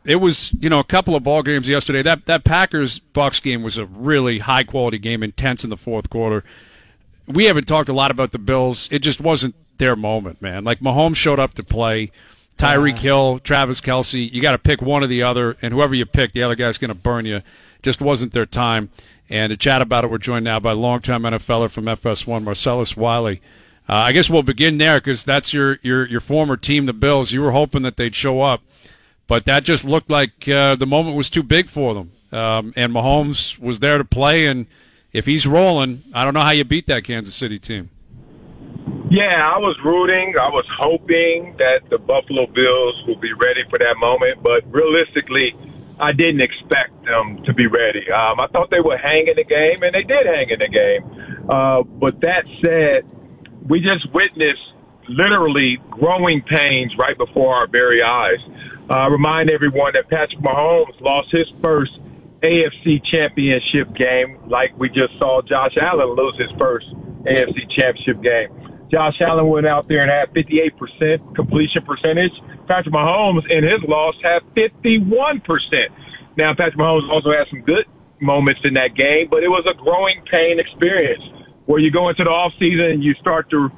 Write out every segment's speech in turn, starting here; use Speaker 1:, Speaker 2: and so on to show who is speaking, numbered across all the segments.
Speaker 1: It was, a couple of ball games yesterday. That Packers-Bucs game was a really high-quality game, intense in the fourth quarter. We haven't talked a lot about the Bills. It just wasn't their moment, man. Like, Mahomes showed up to play. Tyreek Hill, Travis Kelce, you got to pick one or the other, and whoever you pick, the other guy's going to burn you. Just wasn't their time. And to chat about it, we're joined now by longtime NFLer from FS1, Marcellus Wiley. I guess we'll begin there because that's your former team, the Bills. You were hoping that they'd show up, but that just looked like the moment was too big for them. And Mahomes was there to play, and if he's rolling, I don't know how you beat that Kansas City team.
Speaker 2: Yeah, I was rooting. I was hoping that the Buffalo Bills would be ready for that moment, but realistically, I didn't expect them to be ready. I thought they would hang in the game, and they did hang in the game. But that said, we just witnessed literally growing pains right before our very eyes. Remind everyone that Patrick Mahomes lost his first AFC championship game, like we just saw Josh Allen lose his first AFC championship game. Josh Allen went out there and had 58% completion percentage. Patrick Mahomes, in his loss, had 51%. Now, Patrick Mahomes also had some good moments in that game, but it was a growing pain experience where you go into the offseason and you start to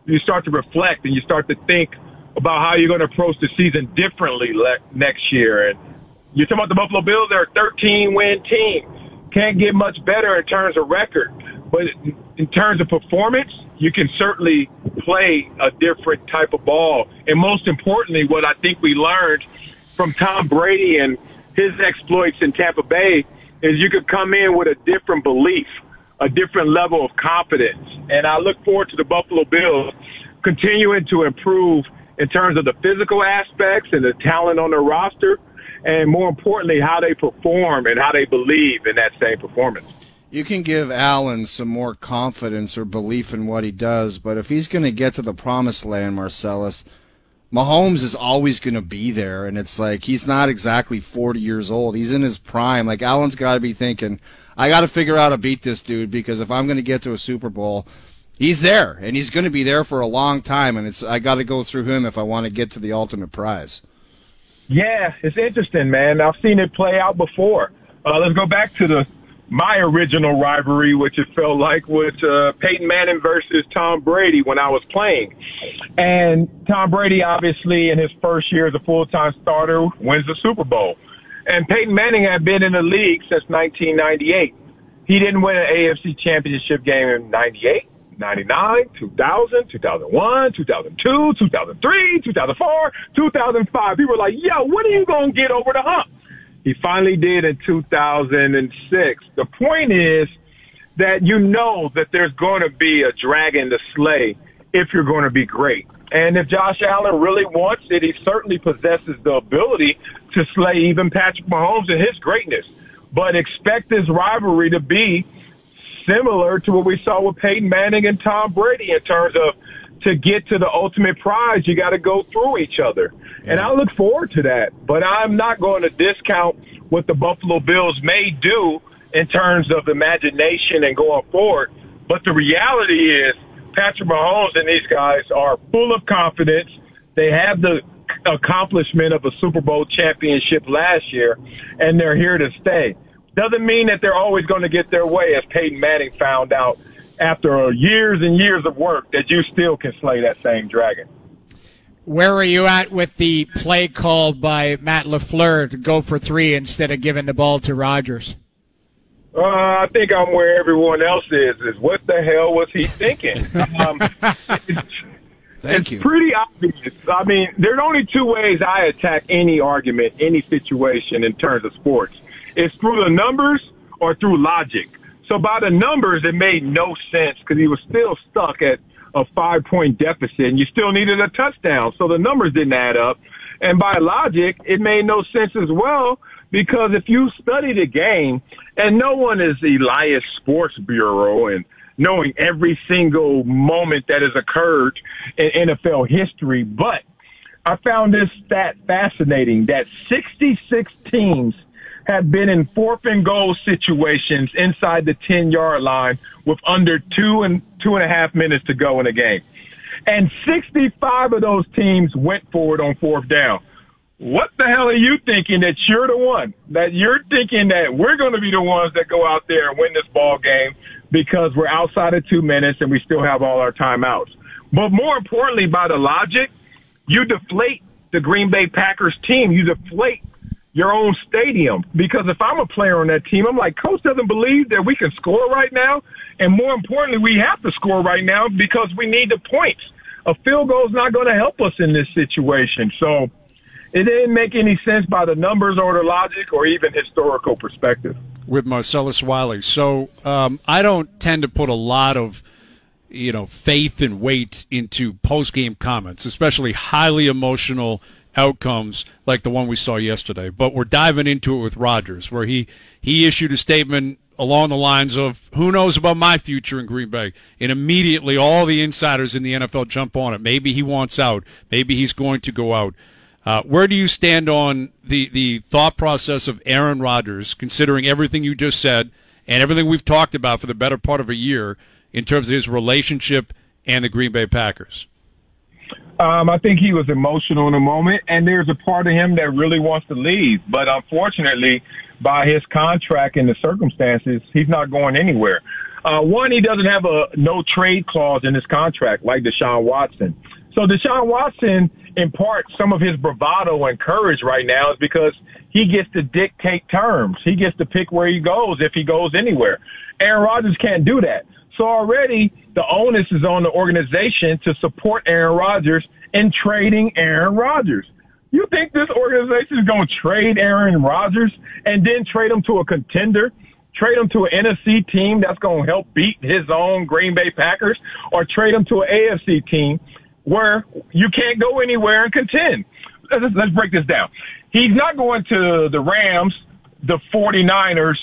Speaker 2: reflect and you start to think about how you're going to approach the season differently next year. And you're talking about the Buffalo Bills, they're a 13-win team. Can't get much better in terms of record. But in terms of performance, you can certainly play a different type of ball. And most importantly, what I think we learned from Tom Brady and his exploits in Tampa Bay is you could come in with a different belief, a different level of confidence. And I look forward to the Buffalo Bills continuing to improve in terms of the physical aspects and the talent on their roster, and more importantly, how they perform and how they believe in that same performance.
Speaker 3: You can give Allen some more confidence or belief in what he does, but if he's going to get to the promised land, Marcellus, Mahomes is always going to be there, and it's like he's not exactly 40 years old. He's in his prime. Like, Allen's got to be thinking, I got to figure out how to beat this dude, because if I'm going to get to a Super Bowl, he's there, and he's going to be there for a long time, and I got to go through him if I want to get to the ultimate prize.
Speaker 2: Yeah, it's interesting, man. I've seen it play out before. Let's go back to my original rivalry, which it felt like was Peyton Manning versus Tom Brady when I was playing. And Tom Brady, obviously, in his first year as a full-time starter, wins the Super Bowl. And Peyton Manning had been in the league since 1998. He didn't win an AFC championship game in 98, 99, 2000, 2001, 2002, 2003, 2004, 2005. People were like, yo, when are you going to get over the hump? He finally did in 2006. The point is that you know that there's going to be a dragon to slay if you're going to be great. And if Josh Allen really wants it, he certainly possesses the ability to slay even Patrick Mahomes and his greatness. But expect this rivalry to be similar to what we saw with Peyton Manning and Tom Brady in terms of to get to the ultimate prize, you got to go through each other. Yeah. And I look forward to that. But I'm not going to discount what the Buffalo Bills may do in terms of imagination and going forward. But the reality is Patrick Mahomes and these guys are full of confidence. They have the accomplishment of a Super Bowl championship last year, and they're here to stay. Doesn't mean that they're always going to get their way, as Peyton Manning found out after years and years of work, that you still can slay that same dragon.
Speaker 4: Where are you at with the play called by Matt LaFleur to go for 3 instead of giving the ball to Rodgers?
Speaker 2: I think I'm where everyone else is what the hell was he thinking?
Speaker 3: Thank you.
Speaker 2: It's pretty obvious. I mean, there are only two ways I attack any argument, any situation in terms of sports. It's through the numbers or through logic. So by the numbers, it made no sense because he was still stuck at a 5-point deficit, and you still needed a touchdown. So the numbers didn't add up. And by logic, it made no sense as well, because if you study the game, and no one is Elias Sports Bureau and knowing every single moment that has occurred in NFL history, but I found this stat fascinating that 66 teams have been in 4th and goal situations inside the 10-yard line with under 2.5 minutes to go in a game. And 65 of those teams went for it on 4th down. what the hell are you thinking that you're the one, that you're thinking that we're going to be the ones that go out there and win this ball game because we're outside of 2 minutes and we still have all our timeouts. But more importantly, by the logic, you deflate the Green Bay Packers team. You deflate your own stadium, because if I'm a player on that team, I'm like, coach doesn't believe that we can score right now. And more importantly, we have to score right now because we need the points. A field goal is not going to help us in this situation. So it didn't make any sense by the numbers or the logic or even historical perspective.
Speaker 1: With Marcellus Wiley. So I don't tend to put a lot of faith and weight into post-game comments, especially highly emotional outcomes like the one we saw yesterday. But we're diving into it with Rodgers, where he issued a statement along the lines of, who knows about my future in Green Bay? And immediately all the insiders in the NFL jump on it. Maybe he wants out. Maybe he's going to go out. Where do you stand on the thought process of Aaron Rodgers, considering everything you just said and everything we've talked about for the better part of a year in terms of his relationship and the Green Bay Packers?
Speaker 2: I think he was emotional in the moment, and there's a part of him that really wants to leave. But unfortunately, by his contract and the circumstances, he's not going anywhere. One, he doesn't have a no-trade clause in his contract like Deshaun Watson. So Deshaun Watson, in part, some of his bravado and courage right now is because he gets to dictate terms. He gets to pick where he goes if he goes anywhere. Aaron Rodgers can't do that. So already the onus is on the organization to support Aaron Rodgers in trading Aaron Rodgers. You think this organization is going to trade Aaron Rodgers and then trade him to a contender, trade him to an NFC team that's going to help beat his own Green Bay Packers, or trade him to an AFC team where you can't go anywhere and contend? Let's break this down. He's not going to the Rams, the 49ers,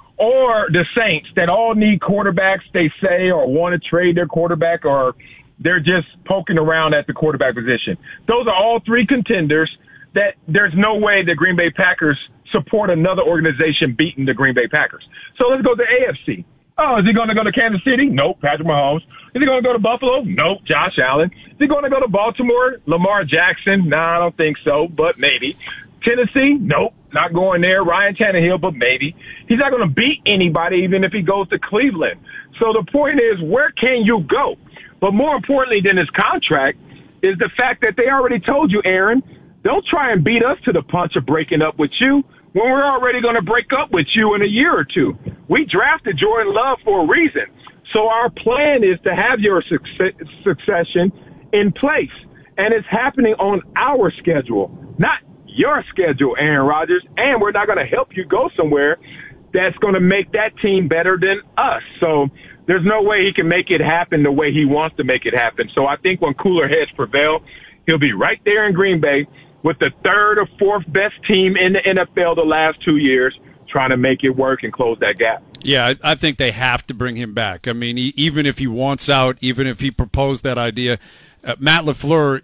Speaker 2: or the Saints that all need quarterbacks, they say, or want to trade their quarterback, or they're just poking around at the quarterback position. Those are all three contenders that there's no way the Green Bay Packers support another organization beating the Green Bay Packers. So let's go to AFC. Oh, is he going to go to Kansas City? Nope, Patrick Mahomes. Is he going to go to Buffalo? Nope, Josh Allen. Is he going to go to Baltimore? Lamar Jackson? Nah, I don't think so, but maybe. Tennessee? Nope, not going there. Ryan Tannehill, but maybe. He's not going to beat anybody even if he goes to Cleveland. So the point is, where can you go? But more importantly than his contract is the fact that they already told you, Aaron, don't try and beat us to the punch of breaking up with you when we're already going to break up with you in a year or two. We drafted Jordan Love for a reason. So our plan is to have your succession in place. And it's happening on our schedule, not your schedule, Aaron Rodgers. And we're not going to help you go somewhere that's going to make that team better than us. So there's no way he can make it happen the way he wants to make it happen. So I think when cooler heads prevail, he'll be right there in Green Bay with the third or fourth best team in the NFL the last 2 years, trying to make it work and close that gap.
Speaker 1: Yeah, I think they have to bring him back. I mean, even if he wants out, even if he proposed that idea, Matt LaFleur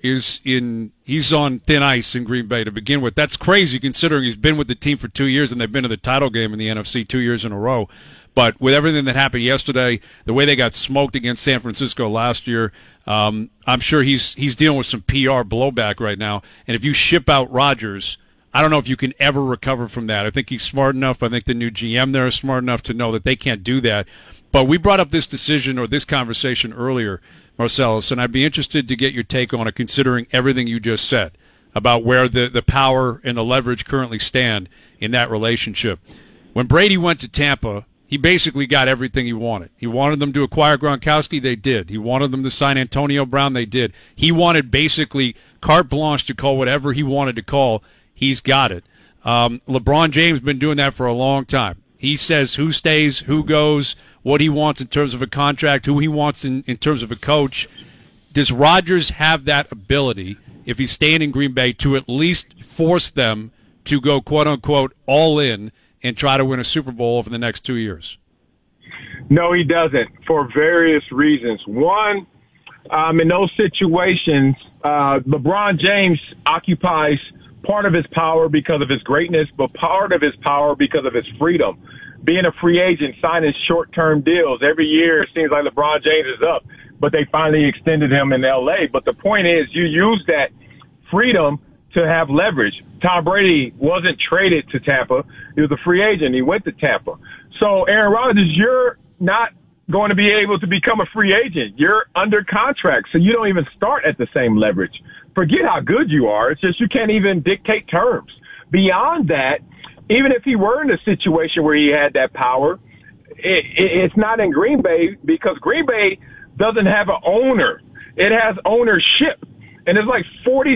Speaker 1: he's on thin ice in Green Bay to begin with. That's crazy considering he's been with the team for 2 years and they've been to the title game in the NFC 2 years in a row. But with everything that happened yesterday, the way they got smoked against San Francisco last year, I'm sure he's dealing with some PR blowback right now. And if you ship out Rodgers, I don't know if you can ever recover from that. I think he's smart enough. I think the new GM there is smart enough to know that they can't do that. But we brought up this decision or this conversation earlier, Marcellus, and I'd be interested to get your take on it, considering everything you just said about where the power and the leverage currently stand in that relationship. When Brady went to Tampa, he basically got everything he wanted. He wanted them to acquire Gronkowski, they did. He wanted them to sign Antonio Brown, they did. He wanted basically carte blanche to call whatever he wanted to call. He's got it. LeBron James has been doing that for a long time. He says who stays, who goes, what he wants in terms of a contract, who he wants in terms of a coach. Does Rodgers have that ability, if he's staying in Green Bay, to at least force them to go, quote-unquote, all in and try to win a Super Bowl over the next 2 years?
Speaker 2: No, he doesn't, for various reasons. One, in those situations, LeBron James occupies part of his power because of his greatness, but part of his power because of his freedom. Being a free agent, signing short-term deals. Every year it seems like LeBron James is up, but they finally extended him in L.A. But the point is, you use that freedom to have leverage. Tom Brady wasn't traded to Tampa. He was a free agent. He went to Tampa. So, Aaron Rodgers, you're not going to be able to become a free agent. You're under contract, so you don't even start at the same leverage. Forget how good you are. It's just you can't even dictate terms. Beyond that, even if he were in a situation where he had that power, it's not in Green Bay because Green Bay doesn't have an owner. It has ownership. And it's like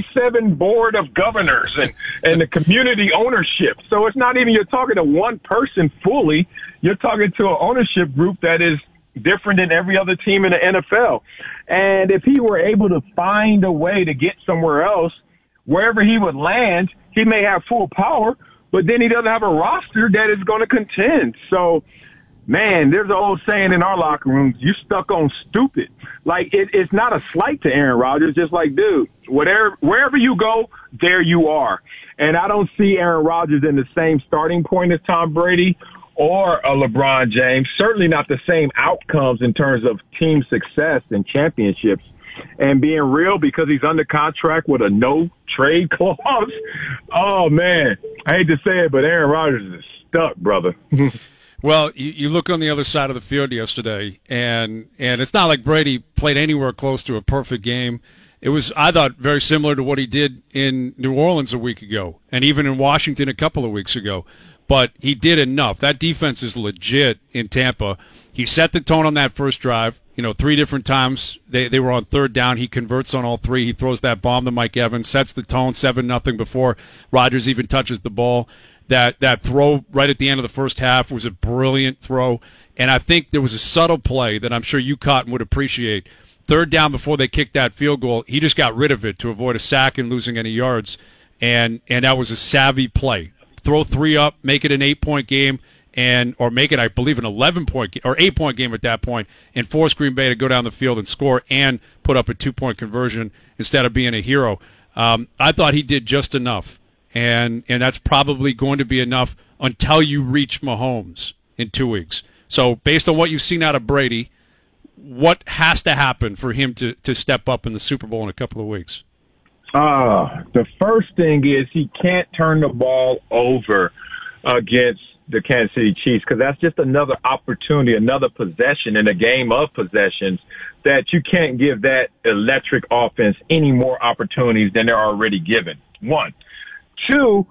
Speaker 2: 47 board of governors and the community ownership. So it's not even you're talking to one person fully. You're talking to an ownership group that is different than every other team in the NFL. And if he were able to find a way to get somewhere else, wherever he would land, he may have full power, but then he doesn't have a roster that is going to contend. So, man, there's an old saying in our locker rooms, you stuck on stupid. Like, it's not a slight to Aaron Rodgers, just like, dude, wherever you go, there you are. And I don't see Aaron Rodgers in the same starting point as Tom Brady or a LeBron James, certainly not the same outcomes in terms of team success and championships. And being real, because he's under contract with a no-trade clause, oh, man, I hate to say it, but Aaron Rodgers is stuck, brother.
Speaker 1: Well, you look on the other side of the field yesterday, and it's not like Brady played anywhere close to a perfect game. It was, I thought, very similar to what he did in New Orleans a week ago, and even in Washington a couple of weeks ago. But he did enough. That defense is legit in Tampa. He set the tone on that first drive. 3 different times they were on third down. He converts on all 3. He throws that bomb to Mike Evans, sets the tone 7-0 before Rodgers even touches the ball. That throw right at the end of the first half was a brilliant throw. And I think there was a subtle play that I'm sure you caught and would appreciate. Third down before they kicked that field goal, he just got rid of it to avoid a sack and losing any yards. And that was a savvy play. Throw 3 up, make it an 8-point game, or make it, I believe, an 11-point or 8-point game at that point, and force Green Bay to go down the field and score and put up a 2-point conversion instead of being a hero. I thought he did just enough, and that's probably going to be enough until you reach Mahomes in 2 weeks. So based on what you've seen out of Brady, what has to happen for him to step up in the Super Bowl in a couple of weeks?
Speaker 2: The first thing is he can't turn the ball over against the Kansas City Chiefs because that's just another opportunity, another possession in a game of possessions that you can't give that electric offense any more opportunities than they're already given. 1. 2,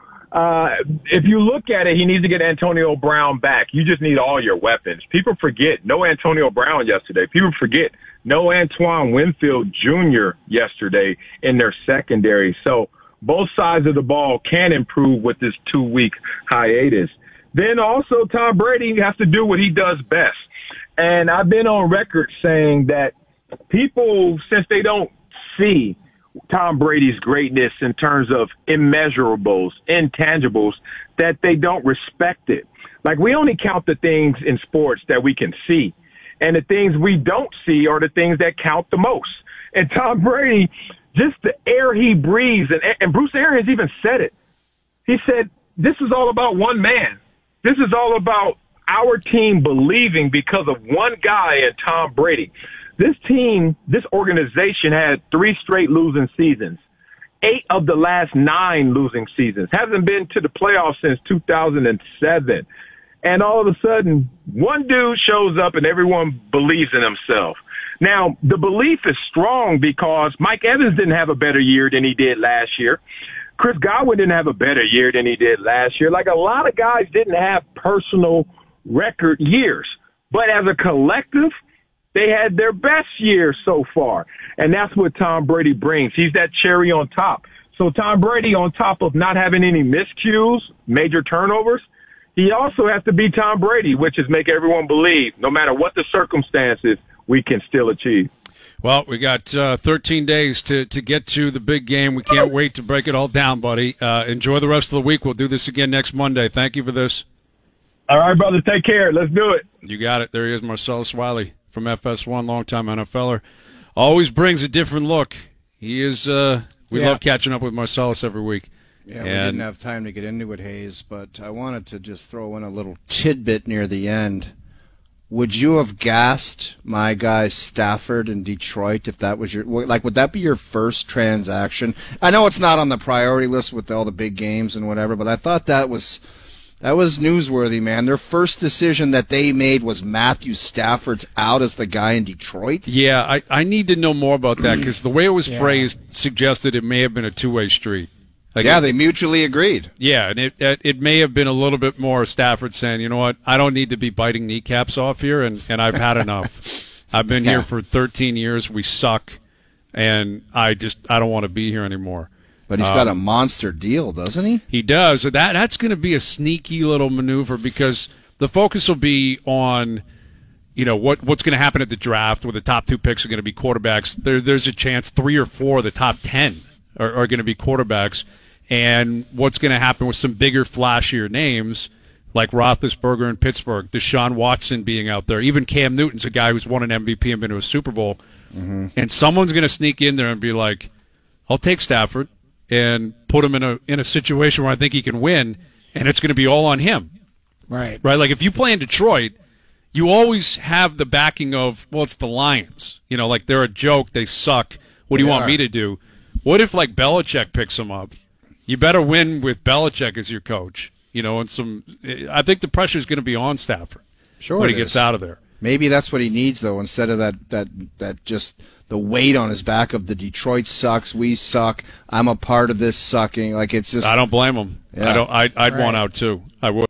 Speaker 2: if you look at it, he needs to get Antonio Brown back. You just need all your weapons. People forget no Antonio Brown yesterday. People forget no Antoine Winfield Jr. yesterday in their secondary. So both sides of the ball can improve with this 2-week hiatus. Then also Tom Brady has to do what he does best. And I've been on record saying that people, since they don't see Tom Brady's greatness in terms of immeasurables, intangibles, that they don't respect it. Like, we only count the things in sports that we can see. And the things we don't see are the things that count the most. And Tom Brady, just the air he breathes, and Bruce Arians even said it. He said, this is all about one man. This is all about our team believing because of one guy and Tom Brady. This team, this organization had 3 straight losing seasons. 8 of the last 9 losing seasons. Hasn't been to the playoffs since 2007. And all of a sudden, one dude shows up and everyone believes in himself. Now, the belief is strong because Mike Evans didn't have a better year than he did last year. Chris Godwin didn't have a better year than he did last year. Like, a lot of guys didn't have personal record years. But as a collective, they had their best year so far. And that's what Tom Brady brings. He's that cherry on top. So Tom Brady, on top of not having any miscues, major turnovers, he also has to be Tom Brady, which is make everyone believe, no matter what the circumstances, we can still achieve.
Speaker 1: Well, we got 13 days to get to the big game. We can't wait to break it all down, buddy. Enjoy the rest of the week. We'll do this again next Monday. Thank you for this.
Speaker 2: All right, brother. Take care. Let's do it.
Speaker 1: You got it. There he is, Marcellus Wiley from FS1, longtime NFLer. Always brings a different look. He is. We love catching up with Marcellus every week.
Speaker 3: Yeah, we didn't have time to get into it, Hayes, but I wanted to just throw in a little tidbit near the end. would you have gassed my guy Stafford in Detroit if that was would that be your first transaction? I know it's not on the priority list with all the big games and whatever, but I thought that was newsworthy, man. Their first decision that they made was Matthew Stafford's out as the guy in Detroit.
Speaker 1: Yeah, I need to know more about that because the way it was phrased suggested it may have been a two-way street. Like
Speaker 3: they mutually agreed.
Speaker 1: Yeah, and it may have bbeen a little bit more Stafford saying, you know what, I don't need to be biting kneecaps off here, and I've had enough. I've been here for 13 years. We suck, and I don't want to be here anymore.
Speaker 3: But he's got a monster deal, doesn't he?
Speaker 1: He does. So that's going to be a sneaky little maneuver because the focus will be on, what's going to happen at the draft where the top 2 picks are going to be quarterbacks. There's a chance 3 or 4 of the top 10 are going to be quarterbacks. And what's going to happen with some bigger, flashier names like Roethlisberger in Pittsburgh, Deshaun Watson being out there, even Cam Newton's a guy who's won an MVP and been to a Super Bowl. Mm-hmm. And someone's going to sneak in there and be like, I'll take Stafford and put him in a situation where I think he can win, and it's going to be all on him.
Speaker 4: Right.
Speaker 1: Like if you play in Detroit, you always have the backing of, well, it's the Lions. Like they're a joke, they suck. What do you want me to do? What if like Belichick picks him up? You better win with Belichick as your coach, and I think the pressure is going to be on Stafford when he gets out of there.
Speaker 3: Maybe that's what he needs, though, instead of that just the weight on his back of the Detroit sucks, we suck, I'm a part of this sucking. Like it's just.
Speaker 1: I don't blame him.
Speaker 3: Yeah.
Speaker 1: I'd want out too. I would.